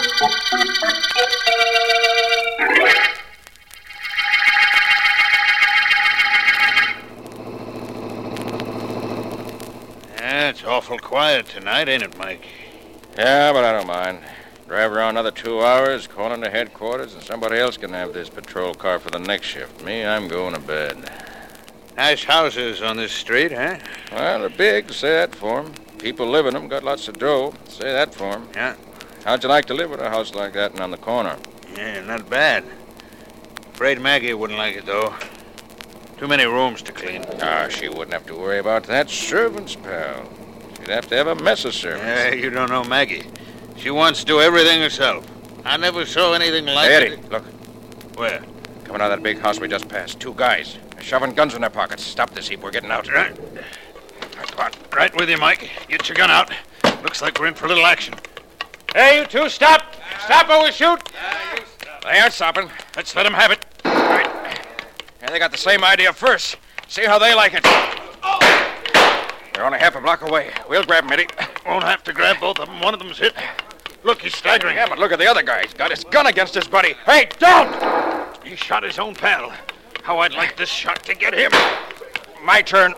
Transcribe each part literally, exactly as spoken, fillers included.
Yeah, it's awful quiet tonight, ain't it, Mike? Yeah, but I don't mind. Drive around another two hours, call into headquarters, and somebody else can have this patrol car for the next shift. Me, I'm going to bed. Nice houses on this street, huh? Well, they're big, say that for 'em. People live in them, got lots of dough, say that for 'em. Yeah. How'd you like to live with a house like that and on the corner? Yeah, not bad. Afraid Maggie wouldn't like it, though. Too many rooms to clean. Ah, she wouldn't have to worry about that. Servants, pal. She'd have to have a mess of servants. Yeah, you don't know Maggie. She wants to do everything herself. I never saw anything like hey, it. Eddie, look. Where? Coming out of that big house we just passed. Two guys. They're shoving guns in their pockets. Stop this heap. We're getting out. Right. Come on. Right with you, Mike. Get your gun out. Looks like we're in for a little action. Hey, you two, stop! Stop or we shoot! They aren't stopping. Let's let them have it. Right. Yeah, they got the same idea first. See how they like it. They're only half a block away. We'll grab them, Eddie. Won't have to grab both of them. One of them's hit. Look, he's staggering. Yeah, but look at the other guy. He's got his gun against his buddy. Hey, don't! He shot his own pal. How I'd like this shot to get him. My turn.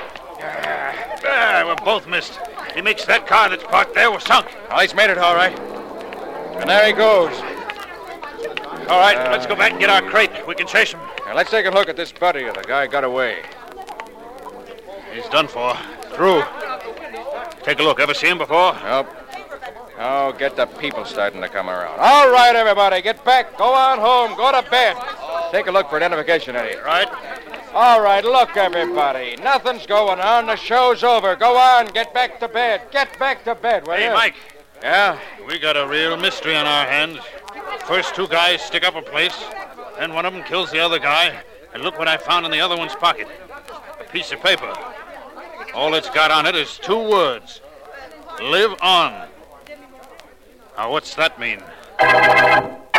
Ah, we're both missed. He makes that car that's parked there was sunk. Well, he's made it all right. And there he goes. All right, uh, let's go back and get our crate. We can chase him. Now, let's take a look at this buddy of the guy got away. He's done for. Through. Take a look. Ever see him before? Nope. Oh, get the people starting to come around. All right, everybody, get back. Go on home. Go to bed. Take a look for identification, Eddie. Right. All right, look, everybody. Nothing's going on. The show's over. Go on. Get back to bed. Get back to bed, will Hey, you? Mike. Yeah? We got a real mystery on our hands. First two guys stick up a place, then one of them kills the other guy, and look what I found in the other one's pocket. A piece of paper. All it's got on it is two words. Live on. Now, what's that mean?